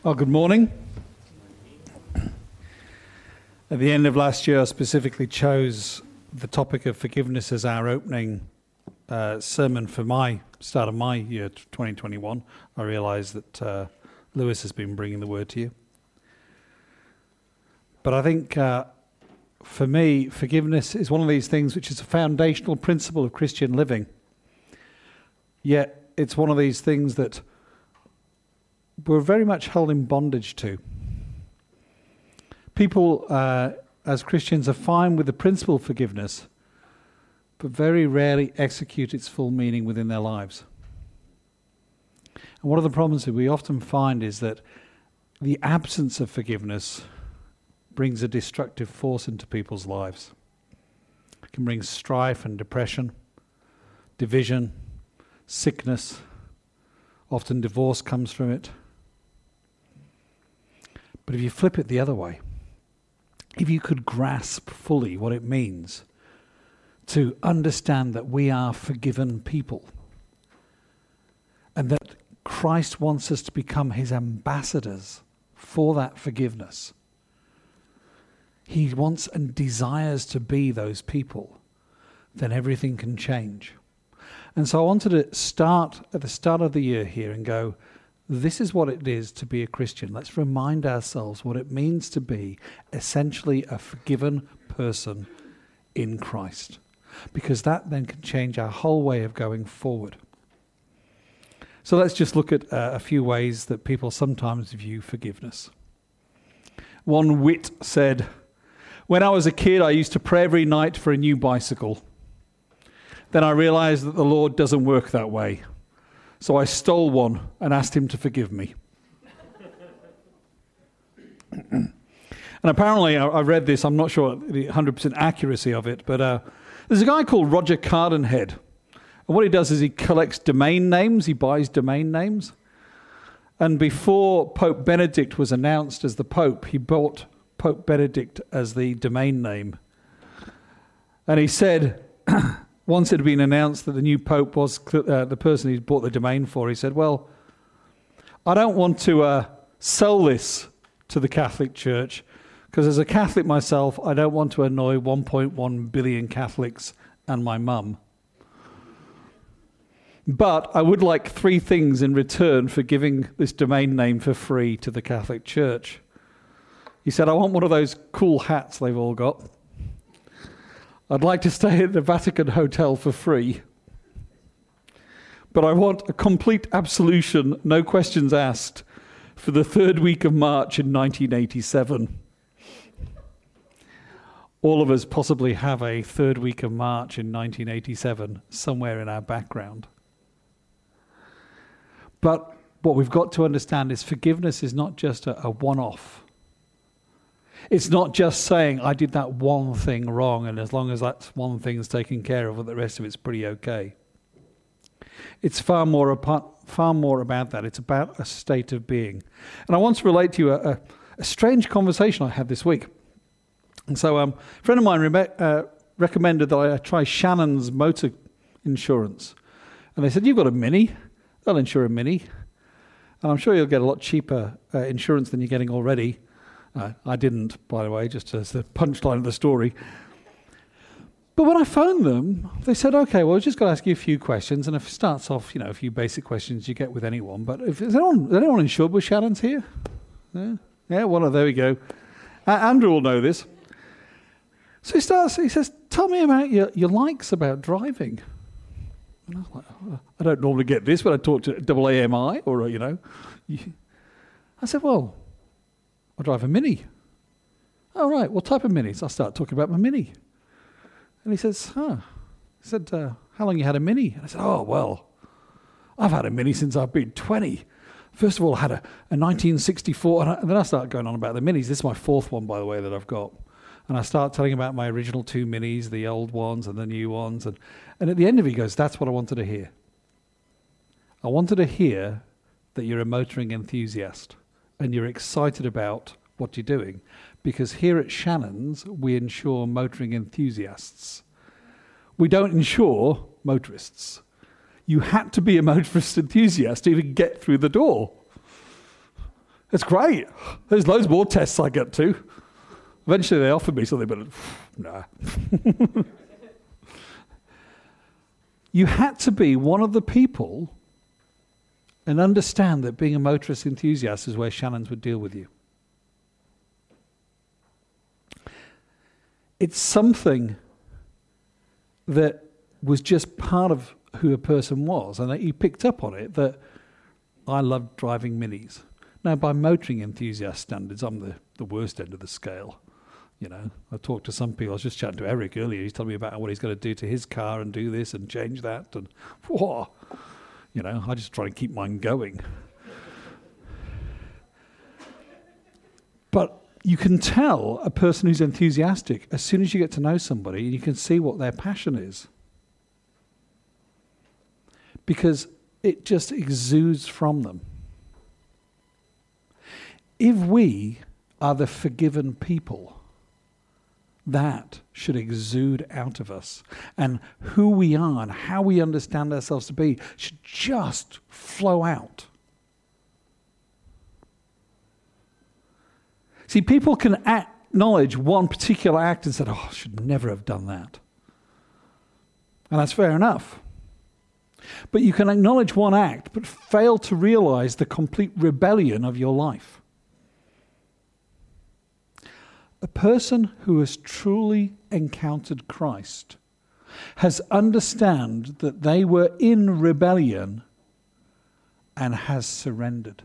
Well, good morning. At the end of last year, I specifically chose the topic of forgiveness as our opening sermon for my start of my year 2021. I realise that Lewis has been bringing the word to you. But I think for me, forgiveness is one of these things which is a foundational principle of Christian living. Yet it's one of these things that we're very much held in bondage to. People, as Christians, are fine with the principle of forgiveness, but very rarely execute its full meaning within their lives. And one of the problems that we often find is that the absence of forgiveness brings a destructive force into people's lives. It can bring strife and depression, division, sickness. Often divorce comes from it. But if you flip it the other way, if you could grasp fully what it means to understand that we are forgiven people and that Christ wants us to become his ambassadors for that forgiveness, he wants and desires to be those people, then everything can change. And so I wanted to start at the start of the year here and go, this is what it is to be a Christian. Let's remind ourselves what it means to be essentially a forgiven person in Christ. Because that then can change our whole way of going forward. So let's just look at a few ways that people sometimes view forgiveness. One wit said, "When I was a kid, I used to pray every night for a new bicycle. Then I realized that the Lord doesn't work that way. So I stole one and asked him to forgive me." And apparently, I read this, I'm not sure the 100% accuracy of it, but there's a guy called Roger Cardenhead. And what he does is he collects domain names, he buys domain names. And before Pope Benedict was announced as the Pope, he bought Pope Benedict as the domain name. And he said, once it had been announced that the new Pope was the person he'd bought the domain for, he said, well, I don't want to sell this to the Catholic Church, because as a Catholic myself, I don't want to annoy 1.1 billion Catholics and my mum. But I would like 3 things in return for giving this domain name for free to the Catholic Church. He said, I want one of those cool hats they've all got. I'd like to stay at the Vatican Hotel for free. But I want a complete absolution, no questions asked, for the 3rd week of March in 1987. All of us possibly have a 3rd week of March in 1987 somewhere in our background. But what we've got to understand is forgiveness is not just a one-off. It's not just saying, I did that one thing wrong, and as long as that one thing's taken care of, the rest of it's pretty okay. It's far more about that. It's about a state of being. And I want to relate to you a strange conversation I had this week. And so a friend of mine recommended that I try Shannon's motor insurance. And they said, you've got a Mini. They'll insure a Mini. And I'm sure you'll get a lot cheaper insurance than you're getting already. I didn't, by the way, just as the punchline of the story. But when I phoned them, they said, okay, well, we've just got to ask you a few questions. And if it starts off, a few basic questions you get with anyone. But is anyone insured with Shannon's here? Yeah, well, there we go. Andrew will know this. So he says, tell me about your likes about driving. And I was like, I don't normally get this when I talk to AAMI or, I said, well, I drive a Mini. Oh, right. What type of Mini? So I start talking about my Mini. And he says, He said, how long you had a Mini? And I said, oh, well, I've had a Mini since I've been 20. First of all, I had a 1964. And then I start going on about the Minis. This is my 4th one, by the way, that I've got. And I start telling about my original 2 Minis, the old ones and the new ones. And at the end of it, he goes, that's what I wanted to hear. I wanted to hear that you're a motoring enthusiast. And you're excited about what you're doing. Because here at Shannon's, we insure motoring enthusiasts. We don't insure motorists. You had to be a motorist enthusiast to even get through the door. It's great. There's loads more tests I get to. Eventually they offered me something, but nah. You had to be one of the people and understand that being a motorist enthusiast is where Shannons would deal with you. It's something that was just part of who a person was, and that you picked up on it, that I loved driving minis. Now, by motoring enthusiast standards, I'm the worst end of the scale. You know, I talked to some people. I was just chatting to Eric earlier. He's telling me about what he's going to do to his car and do this and change that. And, whoa, you know, I just try and keep mine going. But you can tell a person who's enthusiastic as soon as you get to know somebody, and you can see what their passion is. Because it just exudes from them. If we are the forgiven people, that should exude out of us. And who we are and how we understand ourselves to be should just flow out. See, people can acknowledge one particular act and say, oh, I should never have done that. And that's fair enough. But you can acknowledge one act, but fail to realize the complete rebellion of your life. A person who has truly encountered Christ has understood that they were in rebellion and has surrendered.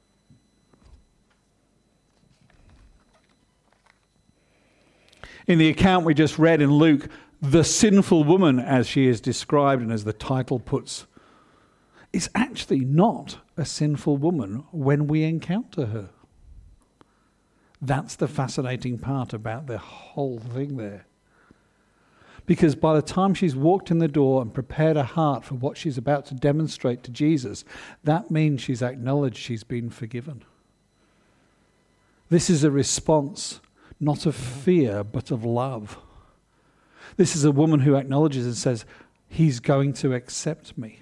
In the account we just read in Luke, the sinful woman, as she is described and as the title puts, is actually not a sinful woman when we encounter her. That's the fascinating part about the whole thing there. Because by the time she's walked in the door and prepared her heart for what she's about to demonstrate to Jesus, that means she's acknowledged she's been forgiven. This is a response not of fear, but of love. This is a woman who acknowledges and says, he's going to accept me.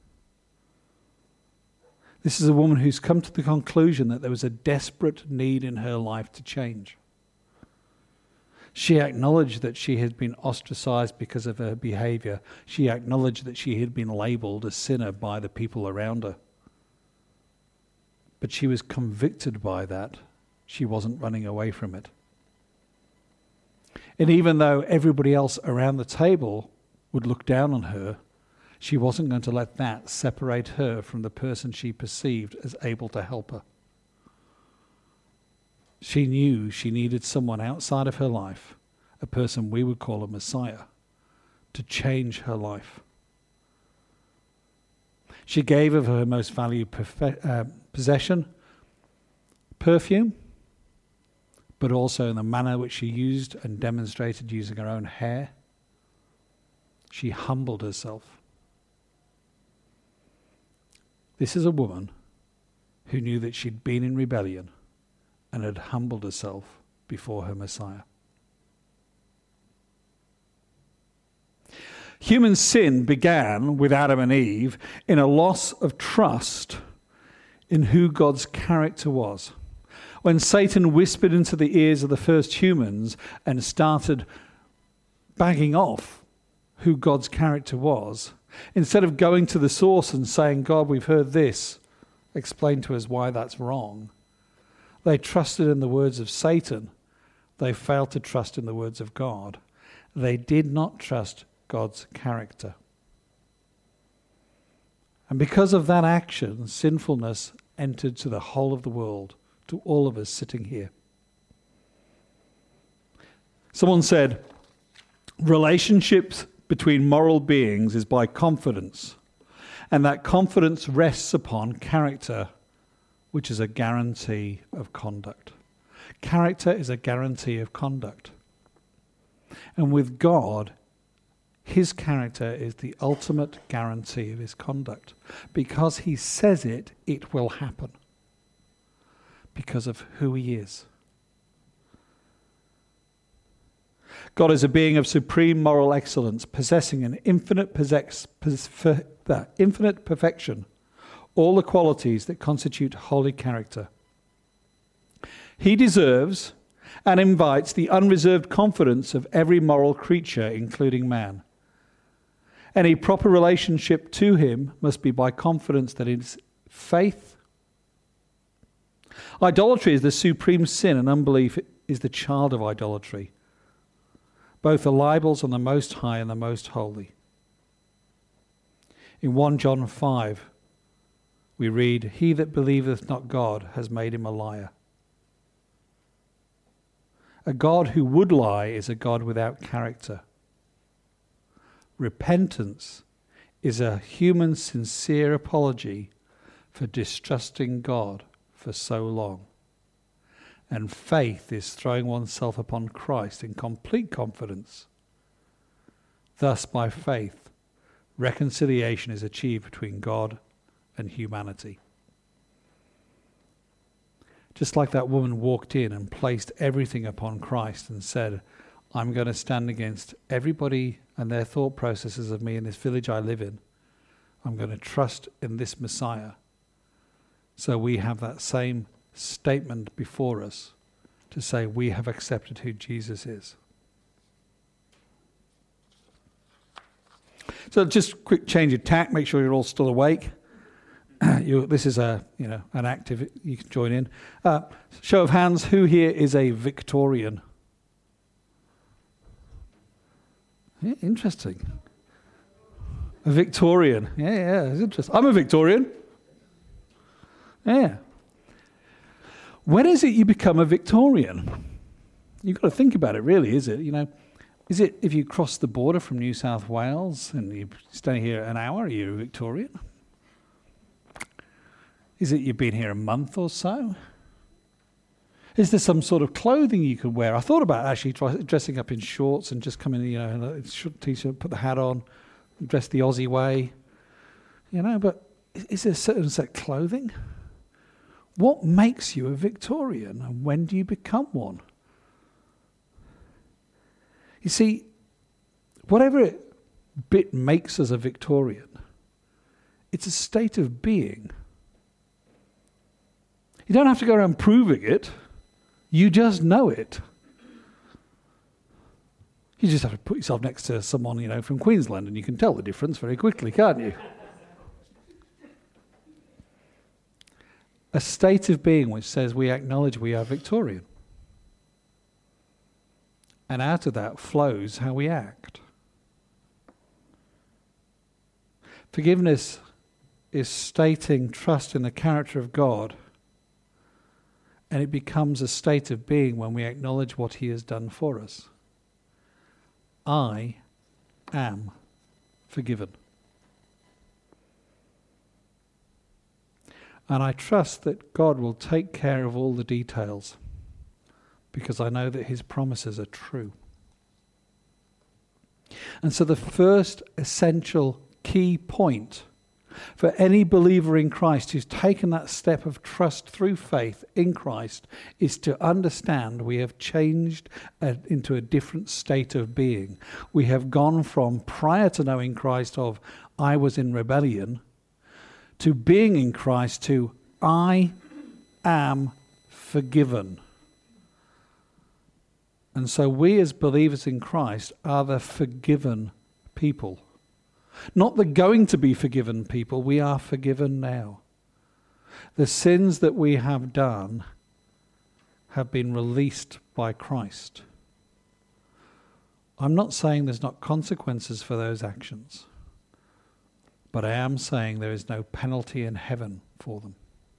This is a woman who's come to the conclusion that there was a desperate need in her life to change. She acknowledged that she had been ostracized because of her behavior. She acknowledged that she had been labeled a sinner by the people around her. But she was convicted by that. She wasn't running away from it. And even though everybody else around the table would look down on her, she wasn't going to let that separate her from the person she perceived as able to help her. She knew she needed someone outside of her life, a person we would call a Messiah, to change her life. She gave of her most valued possession, perfume, but also in the manner which she used and demonstrated using her own hair. She humbled herself. This is a woman who knew that she'd been in rebellion and had humbled herself before her Messiah. Human sin began with Adam and Eve in a loss of trust in who God's character was. When Satan whispered into the ears of the first humans and started bagging off who God's character was, instead of going to the source and saying, God, we've heard this, explain to us why that's wrong, they trusted in the words of Satan. They failed to trust in the words of God. They did not trust God's character. And because of that action, sinfulness entered to the whole of the world, to all of us sitting here. Someone said, relationships between moral beings is by confidence, and that confidence rests upon character, which is a guarantee of conduct. Character is a guarantee of conduct. And with God, his character is the ultimate guarantee of his conduct. Because he says it, it will happen. Because of who he is. God is a being of supreme moral excellence, possessing an infinite perfection, all the qualities that constitute holy character. He deserves and invites the unreserved confidence of every moral creature, including man. Any proper relationship to him must be by confidence that his faith. Idolatry is the supreme sin, and unbelief is the child of idolatry. Both are libels on the Most High and the Most Holy. In 1 John 5, we read, "He that believeth not God has made him a liar." A God who would lie is a God without character. Repentance is a human sincere apology for distrusting God for so long. And faith is throwing oneself upon Christ in complete confidence. Thus, by faith, reconciliation is achieved between God and humanity. Just like that woman walked in and placed everything upon Christ and said, "I'm going to stand against everybody and their thought processes of me in this village I live in. I'm going to trust in this Messiah." So we have that same statement before us to say we have accepted who Jesus is. So just quick change of tack, make sure you're all still awake. This is an active, you can join in. Show of hands, who here is a Victorian? Yeah, interesting. A Victorian. Yeah, it's interesting. I'm a Victorian. Yeah. When is it you become a Victorian? You've got to think about it, really, is it? Is it if you cross the border from New South Wales and you stay here an hour, are you a Victorian? Is it you've been here a month or so? Is there some sort of clothing you could wear? I thought about actually dressing up in shorts and just coming, in a short t-shirt, put the hat on, dress the Aussie way, but is there a certain set of clothing? What makes you a Victorian, and when do you become one? You see, whatever bit makes us a Victorian, it's a state of being. You don't have to go around proving it. You just know it. You just have to put yourself next to someone, from Queensland, and you can tell the difference very quickly, can't you? A state of being which says we acknowledge we are Victorian. And out of that flows how we act. Forgiveness is stating trust in the character of God, and it becomes a state of being when we acknowledge what he has done for us. I am forgiven. And I trust that God will take care of all the details, because I know that his promises are true. And so the first essential key point for any believer in Christ who's taken that step of trust through faith in Christ is to understand we have changed into a different state of being. We have gone from prior to knowing Christ of I was in rebellion to being in Christ to I am forgiven. And so we as believers in Christ are the forgiven people. Not the going to be forgiven people, we are forgiven now. The sins that we have done have been released by Christ. I'm not saying there's not consequences for those actions, but I am saying there is no penalty in heaven for them.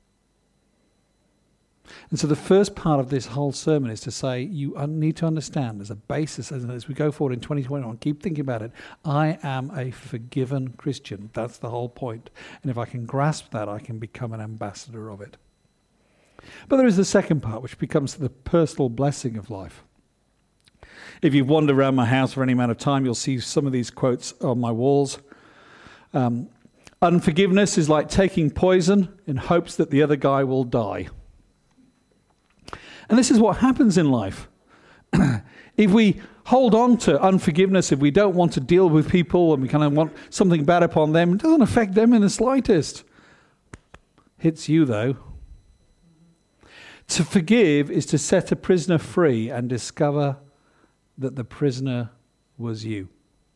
And so the first part of this whole sermon is to say you need to understand as a basis, as we go forward in 2021, keep thinking about it, I am a forgiven Christian. That's the whole point. And if I can grasp that, I can become an ambassador of it. But there is the second part, which becomes the personal blessing of life. If you've wandered around my house for any amount of time, you'll see some of these quotes on my walls. Unforgiveness is like taking poison in hopes that the other guy will die. And this is what happens in life. If we hold on to unforgiveness, if we don't want to deal with people and we kind of want something bad upon them, it doesn't affect them in the slightest. Hits you though. To forgive is to set a prisoner free and discover that the prisoner was you.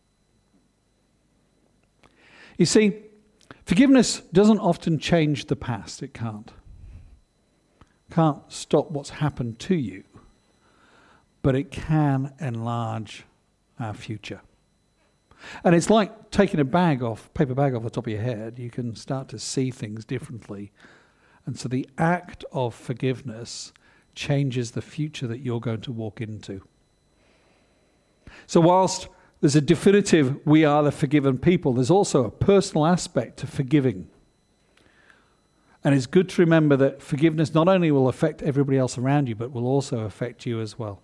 You see, forgiveness doesn't often change the past. It can't. Can't stop what's happened to you, but it can enlarge our future. And it's like taking a paper bag off the top of your head. You can start to see things differently. And so the act of forgiveness changes the future that you're going to walk into. So whilst there's a definitive, we are the forgiven people, there's also a personal aspect to forgiving. And it's good to remember that forgiveness not only will affect everybody else around you, but will also affect you as well.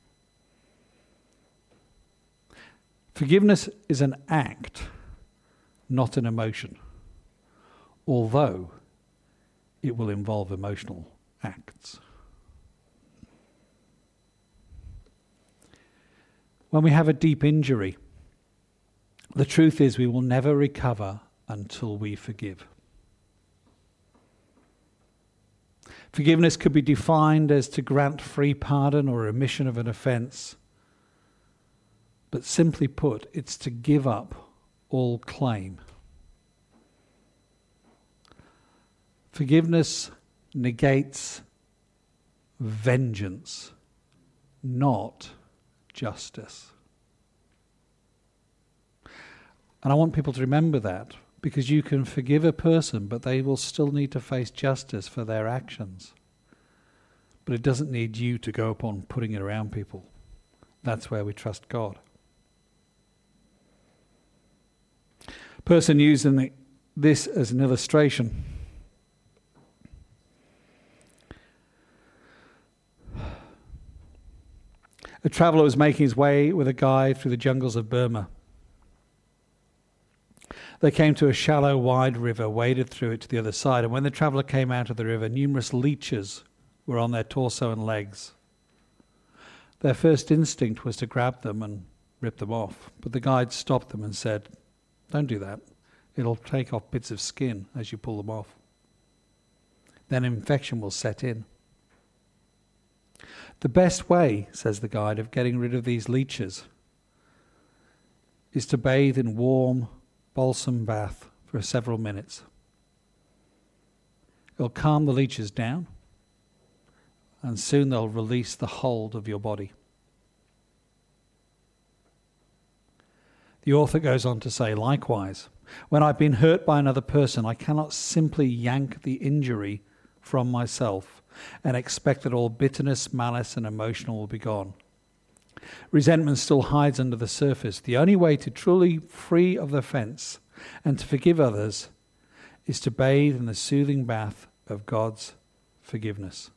Forgiveness is an act, not an emotion, although it will involve emotional acts. When we have a deep injury, the truth is we will never recover until we forgive. Forgiveness could be defined as to grant free pardon or remission of an offence. But simply put, it's to give up all claim. Forgiveness negates vengeance, not justice. And I want people to remember that, because you can forgive a person, but they will still need to face justice for their actions. But it doesn't need you to go upon putting it around people. That's where we trust God. Person using this as an illustration. A traveller was making his way with a guide through the jungles of Burma. They came to a shallow, wide river, waded through it to the other side, and when the traveller came out of the river, numerous leeches were on their torso and legs. Their first instinct was to grab them and rip them off, but the guide stopped them and said, "Don't do that. It'll take off bits of skin as you pull them off. Then infection will set in. The best way," says the guide, "of getting rid of these leeches is to bathe in warm, balsam bath for several minutes. It'll calm the leeches down, and soon they'll release the hold of your body." The author goes on to say, "Likewise, when I've been hurt by another person, I cannot simply yank the injury from myself and expect that all bitterness, malice, and emotion will be gone. Resentment still hides under the surface. The only way to truly free of the offense and to forgive others is to bathe in the soothing bath of God's forgiveness.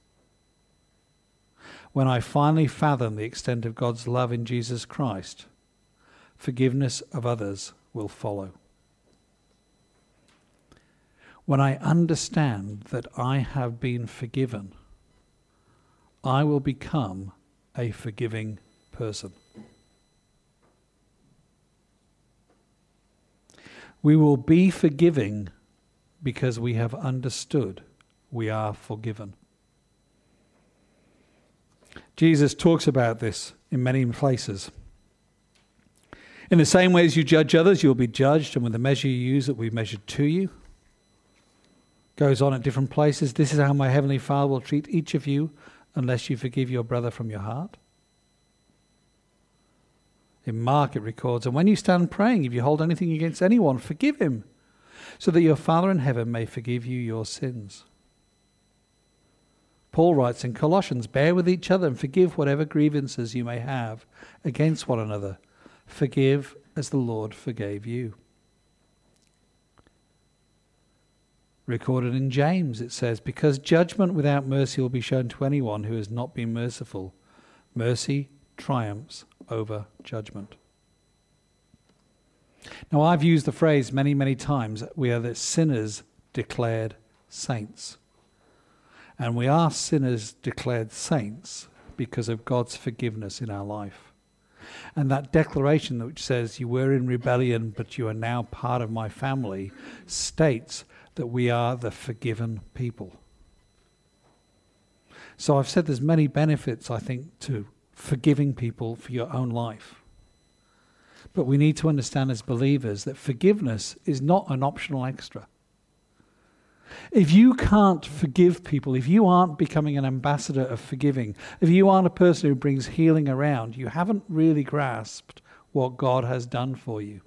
When I finally fathom the extent of God's love in Jesus Christ, forgiveness of others will follow. When I understand that I have been forgiven, I will become a forgiving person. We will be forgiving because we have understood we are forgiven. Jesus talks about this in many places. In the same way as you judge others, you will be judged, and with the measure you use, it will be measured to you. Goes on at different places. This is how my heavenly Father will treat each of you unless you forgive your brother from your heart. In Mark it records, and when you stand praying, if you hold anything against anyone, forgive him, so that your Father in heaven may forgive you your sins. Paul writes in Colossians, bear with each other and forgive whatever grievances you may have against one another. Forgive as the Lord forgave you. Recorded in James, it says, because judgment without mercy will be shown to anyone who has not been merciful. Mercy triumphs over judgment. Now, I've used the phrase many, many times, we are the sinners declared saints. And we are sinners declared saints because of God's forgiveness in our life. And that declaration which says you were in rebellion, but you are now part of my family, states that we are the forgiven people. So I've said there's many benefits, I think, to forgiving people for your own life. But we need to understand as believers that forgiveness is not an optional extra. If you can't forgive people, if you aren't becoming an ambassador of forgiving, if you aren't a person who brings healing around, you haven't really grasped what God has done for you.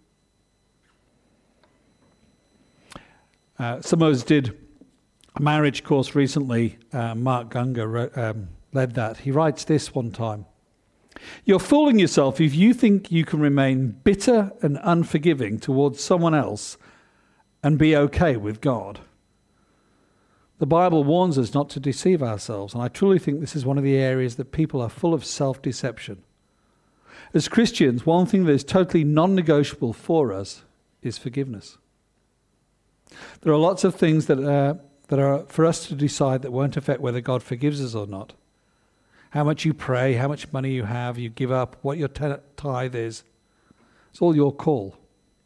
Some of us did a marriage course recently. Mark Gungor led that. He writes this one time. You're fooling yourself if you think you can remain bitter and unforgiving towards someone else and be okay with God. The Bible warns us not to deceive ourselves, and I truly think this is one of the areas that people are full of self-deception. As Christians, one thing that is totally non-negotiable for us is forgiveness. There are lots of things that are for us to decide that won't affect whether God forgives us or not. How much you pray, how much money you have, you give up, what your tithe is. It's all your call.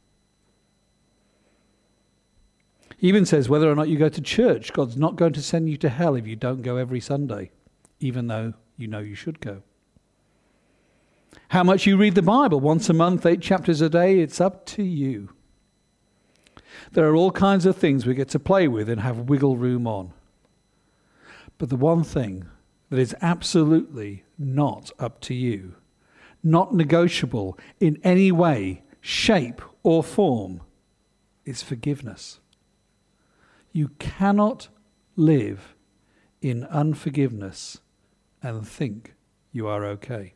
He even says whether or not you go to church, God's not going to send you to hell if you don't go every Sunday, even though you know you should go. How much you read the Bible, once a month, 8 chapters a day, it's up to you. There are all kinds of things we get to play with and have wiggle room on. But the one thing that is absolutely not up to you, not negotiable in any way, shape or form, is forgiveness. You cannot live in unforgiveness and think you are okay.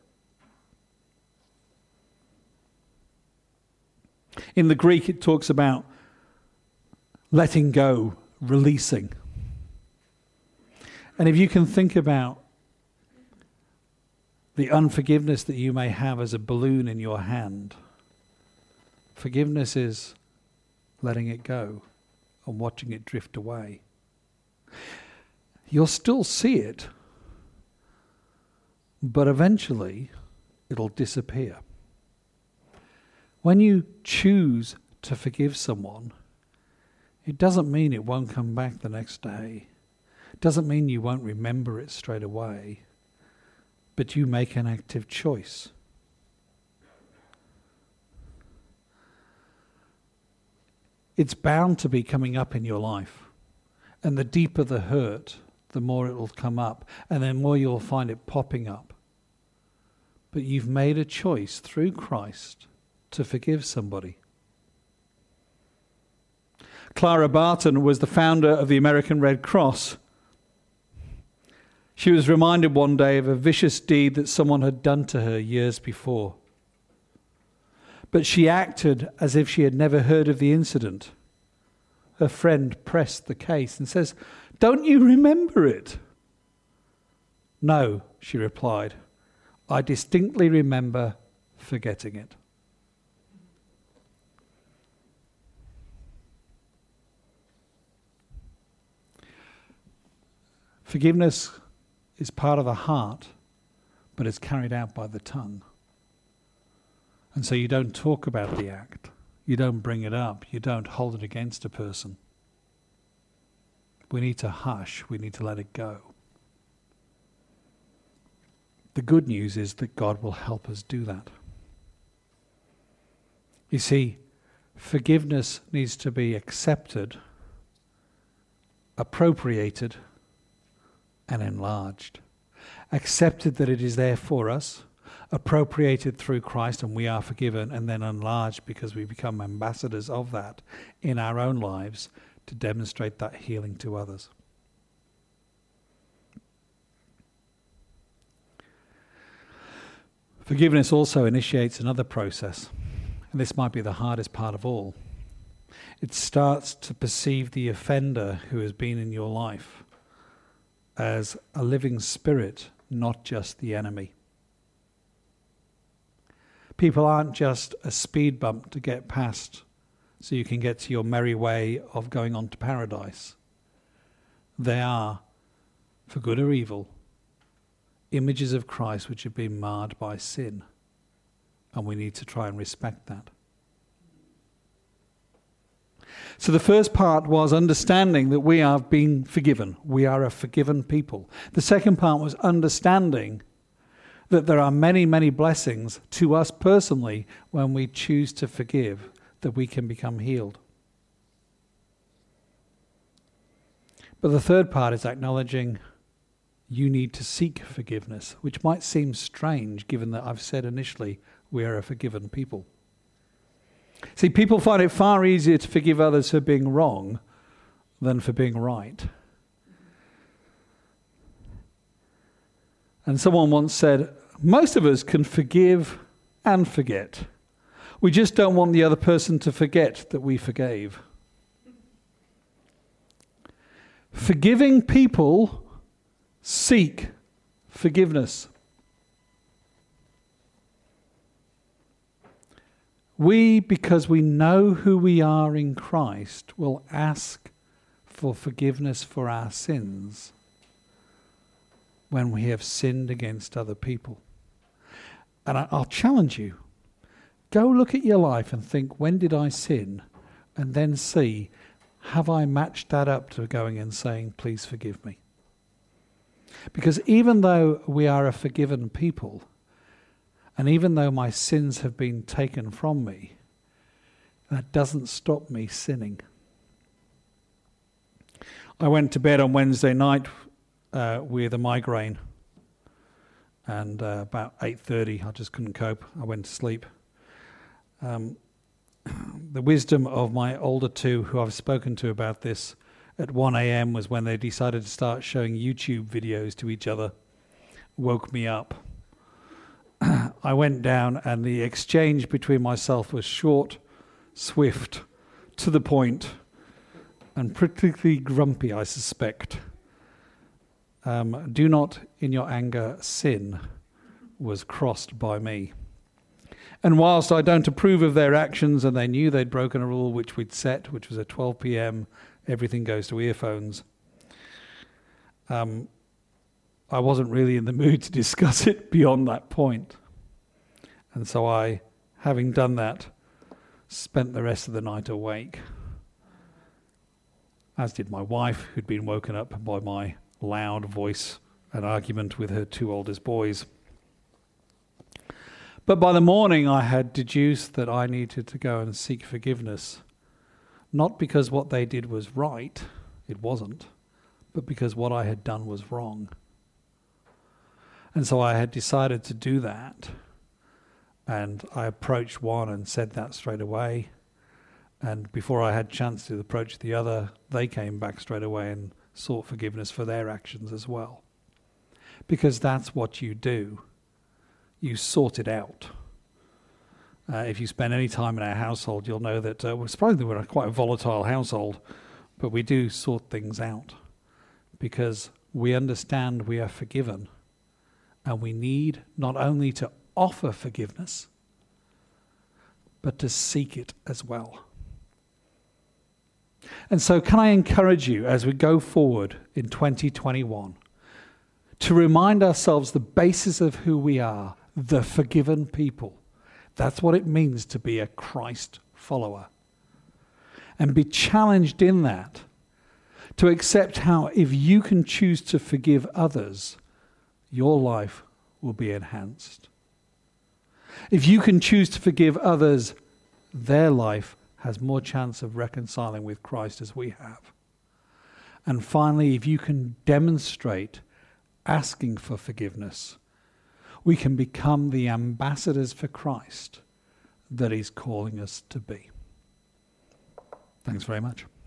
In the Greek, it talks about letting go, releasing. And if you can think about the unforgiveness that you may have as a balloon in your hand, forgiveness is letting it go and watching it drift away. You'll still see it, but eventually it'll disappear. When you choose to forgive someone, it doesn't mean it won't come back the next day. It doesn't mean you won't remember it straight away. But you make an active choice. It's bound to be coming up in your life. And the deeper the hurt, the more it will come up. And the more you'll find it popping up. But you've made a choice through Christ to forgive somebody. Clara Barton was the founder of the American Red Cross. She was reminded one day of a vicious deed that someone had done to her years before. But she acted as if she had never heard of the incident. Her friend pressed the case and says, "Don't you remember it?" "No," she replied. "I distinctly remember forgetting it." Forgiveness is part of the heart, but it's carried out by the tongue. And so you don't talk about the act. You don't bring it up. You don't hold it against a person. We need to hush. We need to let it go. The good news is that God will help us do that. You see, forgiveness needs to be accepted, appropriated, and enlarged. Accepted that it is there for us, appropriated through Christ and we are forgiven, and then enlarged because we become ambassadors of that in our own lives to demonstrate that healing to others. Forgiveness also initiates another process, and this might be the hardest part of all. It starts to perceive the offender who has been in your life as a living spirit, not just the enemy. People aren't just a speed bump to get past so you can get to your merry way of going on to paradise. They are, for good or evil, images of Christ which have been marred by sin. And we need to try and respect that. So the first part was understanding that we are being forgiven. We are a forgiven people. The second part was understanding that there are many, many blessings to us personally when we choose to forgive, that we can become healed. But the third part is acknowledging you need to seek forgiveness, which might seem strange given that I've said initially we are a forgiven people. See, people find it far easier to forgive others for being wrong than for being right. And someone once said, most of us can forgive and forget. We just don't want the other person to forget that we forgave. Forgiving people seek forgiveness. We, because we know who we are in Christ, will ask for forgiveness for our sins when we have sinned against other people. And I'll challenge you. Go look at your life and think, when did I sin? And then see, have I matched that up to going and saying, please forgive me? Because even though we are a forgiven people, and even though my sins have been taken from me, that doesn't stop me sinning. I went to bed on Wednesday night with a migraine. And about 8:30, I just couldn't cope. I went to sleep. The wisdom of my older two, who I've spoken to about this, at 1 a.m. was when they decided to start showing YouTube videos to each other, woke me up. I went down, and the exchange between myself was short, swift, to the point, and particularly grumpy, I suspect. Do not in your anger sin was crossed by me. And whilst I don't approve of their actions, and they knew they'd broken a rule which we'd set, which was at 12 p.m, everything goes to earphones, I wasn't really in the mood to discuss it beyond that point. And so I, having done that, spent the rest of the night awake, as did my wife, who'd been woken up by my loud voice and argument with her two oldest boys. But by the morning I had deduced that I needed to go and seek forgiveness, not because what they did was right, it wasn't, but because what I had done was wrong. And so I had decided to do that, and I approached one and said that straight away, and before I had a chance to approach the other, they came back straight away and sought forgiveness for their actions as well. Because that's what you do. You sort it out. If you spend any time in our household, you'll know that surprisingly we're quite a volatile household, but we do sort things out because we understand we are forgiven, and we need not only to offer forgiveness, but to seek it as well. And so can I encourage you as we go forward in 2021 to remind ourselves the basis of who we are, the forgiven people. That's what it means to be a Christ follower. And be challenged in that to accept how if you can choose to forgive others, your life will be enhanced. If you can choose to forgive others, their life has more chance of reconciling with Christ as we have. And finally, if you can demonstrate asking for forgiveness, we can become the ambassadors for Christ that he's calling us to be. Thanks very much.